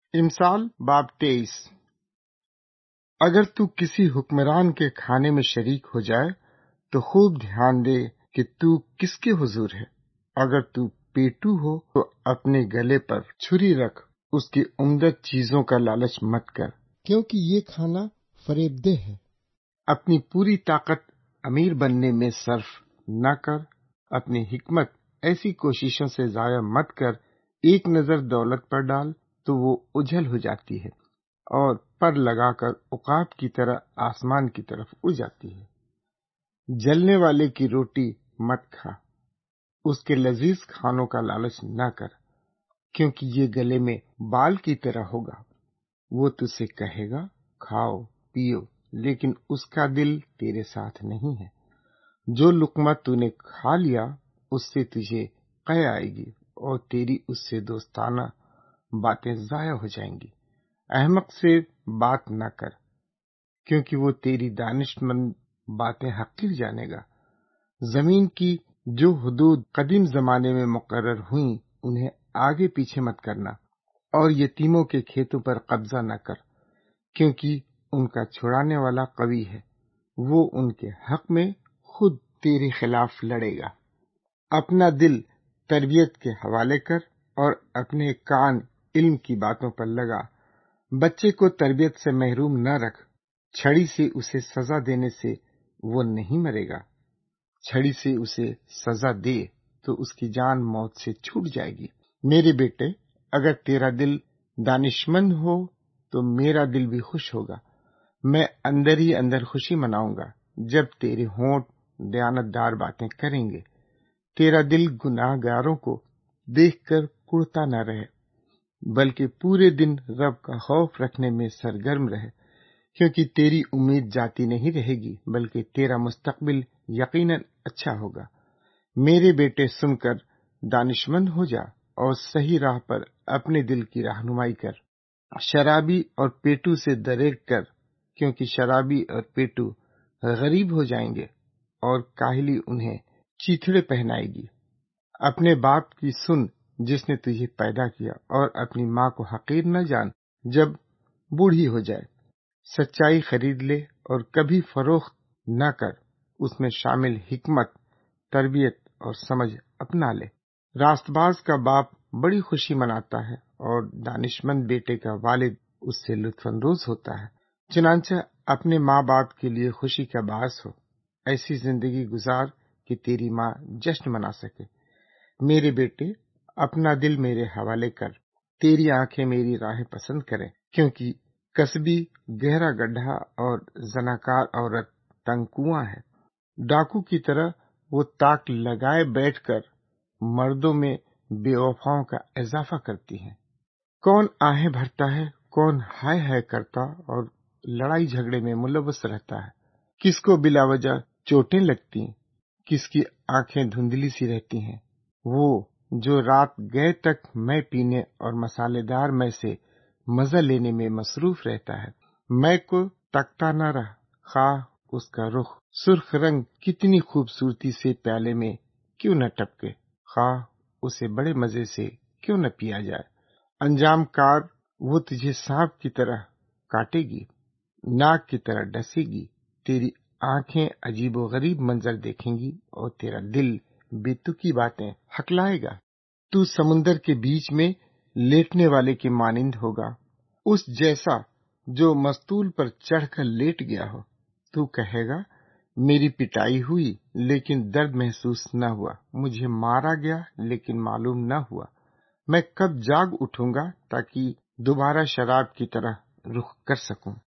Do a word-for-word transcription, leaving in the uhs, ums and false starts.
امثال باب تیئیس۔ اگر تو کسی حکمران کے کھانے میں شریک ہو جائے تو خوب دھیان دے کہ تو کس کے حضور ہے۔ اگر تو پیٹو ہو تو اپنے گلے پر چھری رکھ، اس کی عمدہ چیزوں کا لالچ مت کر، کیونکہ یہ کھانا فریب دہ ہے۔ اپنی پوری طاقت امیر بننے میں صرف نہ کر، اپنی حکمت ایسی کوششوں سے ضائع مت کر۔ ایک نظر دولت پر ڈال تو وہ اجھل ہو جاتی ہے اور پر لگا کر عقاب کی طرح آسمان کی طرف اڑ جاتی ہے۔ جلنے والے کی روٹی مت کھا، اس کے لذیذ کھانوں کا لالچ نہ کر، کیونکہ یہ گلے میں بال کی طرح ہوگا۔ وہ تجھ سے کہے گا کھاؤ پیو، لیکن اس کا دل تیرے ساتھ نہیں ہے۔ جو لقمہ تو نے کھا لیا اس سے تجھے قے آئے گی اور تیری اس سے دوستانہ باتیں ضائع ہو جائیں گی۔ احمق سے بات نہ کر، کیونکہ وہ تیری دانش مند باتیں حقیر جانے گا۔ زمین کی جو حدود قدیم زمانے میں مقرر ہوئیں انہیں آگے پیچھے مت کرنا، اور یتیموں کے کھیتوں پر قبضہ نہ کر، کیونکہ ان کا چھڑانے والا قوی ہے، وہ ان کے حق میں خود تیرے خلاف لڑے گا۔ اپنا دل تربیت کے حوالے کر اور اپنے کان علم کی باتوں پر لگا۔ بچے کو تربیت سے محروم نہ رکھ، چھڑی سے اسے سزا دینے سے وہ نہیں مرے گا۔ چھڑی سے اسے سزا دے تو اس کی جان موت سے چھوٹ جائے گی۔ میرے بیٹے، اگر تیرا دل دانشمند ہو تو میرا دل بھی خوش ہوگا۔ میں اندر ہی اندر خوشی مناؤں گا جب تیرے ہونٹ دیانت دار باتیں کریں گے۔ تیرا دل گناہ گاروں کو دیکھ کر کڑتا نہ رہے، بلکہ پورے دن رب کا خوف رکھنے میں سرگرم رہے، کیونکہ تیری امید جاتی نہیں رہے گی، بلکہ تیرا مستقبل یقیناً اچھا ہوگا۔ میرے بیٹے، سن کر دانشمند ہو جا اور صحیح راہ پر اپنے دل کی رہنمائی کر۔ شرابی اور پیٹو سے دریغ کر، کیونکہ شرابی اور پیٹو غریب ہو جائیں گے اور کاہلی انہیں چیتھڑے پہنائے گی۔ اپنے باپ کی سن جس نے تجھے پیدا کیا، اور اپنی ماں کو حقیر نہ جان جب بوڑھی ہو جائے۔ سچائی خرید لے اور کبھی فروخت نہ کر، اس میں شامل حکمت، تربیت اور سمجھ اپنا لے۔ راست باز کا باپ بڑی خوشی مناتا ہے اور دانشمند بیٹے کا والد اس سے لطف اندوز ہوتا ہے۔ چنانچہ اپنے ماں باپ کے لیے خوشی کا باعث ہو، ایسی زندگی گزار کہ تیری ماں جشن منا سکے۔ میرے بیٹے، اپنا دل میرے حوالے کر، تیری آنکھیں میری راہیں پسند کریں، کیونکہ کسبی گہرا گڈھا اور زناکار عورت تنگ کنواں ہے۔ ڈاکو کی طرح وہ تاک لگائے بیٹھ کر مردوں میں بے وفاؤں کا اضافہ کرتی ہیں۔ کون آہیں بھرتا ہے، کون ہائے ہائے کرتا اور لڑائی جھگڑے میں ملوث رہتا ہے۔ کس کو بلا وجہ چوٹیں لگتی، کس کی آنکھیں دھندلی سی رہتی ہیں۔ وہ جو رات گئے تک میں پینے اور مسالے دار میں سے مزہ لینے میں مصروف رہتا ہے۔ میں کو تکتا نہ رہ، خواہ اس کا رخ سرخ رنگ کتنی خوبصورتی سے پیالے میں کیوں نہ ٹپکے، خواہ اسے بڑے مزے سے کیوں نہ پیا جائے۔ انجام کار وہ تجھے سانپ کی طرح کاٹے گی، ناک کی طرح ڈسے گی۔ تیری آنکھیں عجیب و غریب منظر دیکھیں گی اور تیرا دل بے تکی باتیں ہکلائے گا۔ تو سمندر کے بیچ میں لیٹنے والے کے مانند ہوگا، اس جیسا جو مستول پر چڑھ کر لیٹ گیا ہو۔ تو کہے گا میری پٹائی ہوئی لیکن درد محسوس نہ ہوا، مجھے مارا گیا لیکن معلوم نہ ہوا۔ میں کب جاگ اٹھوں گا تاکہ دوبارہ شراب کی طرح رخ کر سکوں۔